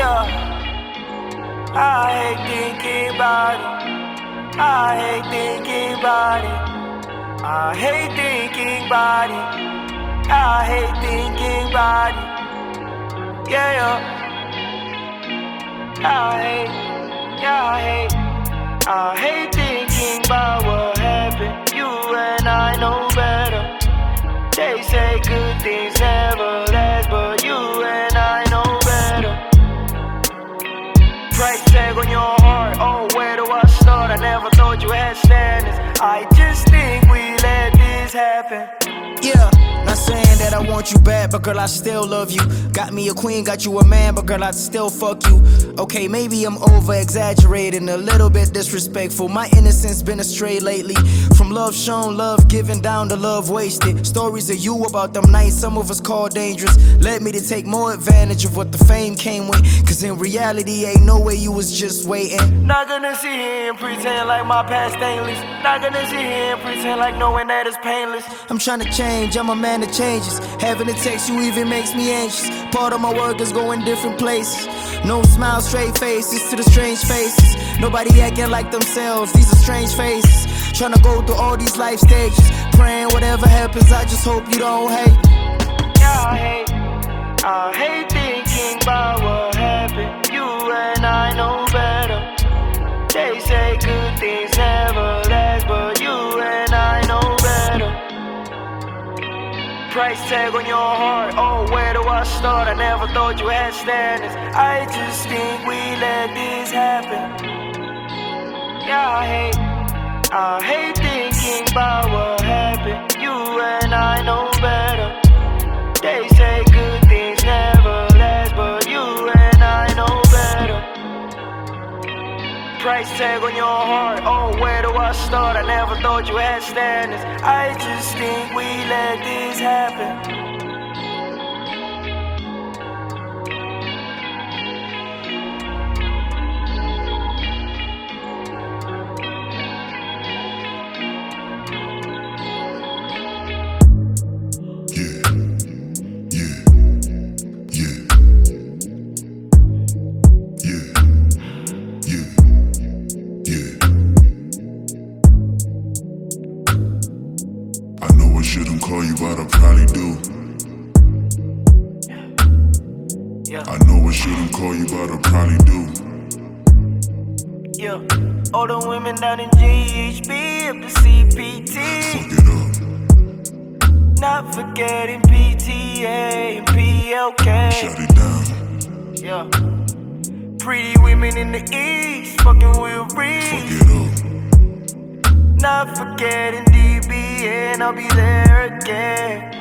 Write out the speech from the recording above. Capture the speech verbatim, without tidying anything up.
Yeah, I hate thinking about it. I hate thinking about it. I hate thinking about it. I hate thinking about it. Yeah, yeah. I hate, yeah, I hate. I hate thinking about what happened. You and I know better. They say good things never last, but you and I know better. Price tag on your heart, oh where do I start? I never thought you had standards. I just think we let this happen. Yeah, not saying that I want you bad, but girl, I still love you. Got me a queen, got you a man, but girl, I'd still fuck you. Okay, maybe I'm over-exaggerating, a little bit disrespectful. My innocence been astray lately. From love shown, love given, down to love wasted. Stories of you about them nights some of us call dangerous led me to take more advantage of what the fame came with. Cause in reality, ain't no way you was just waiting. Not gonna sit here and pretend like my past stainless. Not gonna sit here and pretend like knowing that it's painless. I'm trying to change, I'm a man that changes. Having to text you even makes me anxious. Part of my work is going different places. No smile, straight faces to the strange faces. Nobody acting like themselves, these are strange faces. Trying to go through all these life stages. Praying whatever happens, I just hope you don't hate. Yeah, I hate. I hate thinking about what happened. You and I know better. They say good things never last, but you and I know better. Price tag on your heart, oh where do I start? I never thought you had standards. I just think we let this happen. Yeah, I hate, I hate thinking about what happened. You and I know better. They say good things never last, but you and I know better. Price tag on your heart, oh where do I start? I never thought you had standards. I just think we let this happen. Shouldn't call you, but I probably do. Yeah. I know I shouldn't call you, but I probably do. Yeah. All the women down in G H B up to C P T. Fuck it up. Not forgetting P T A and P L K. Shut it down. Yeah. Pretty women in the East, fucking with Reed. Fuck it up. Not forgetting D B, and I'll be there again.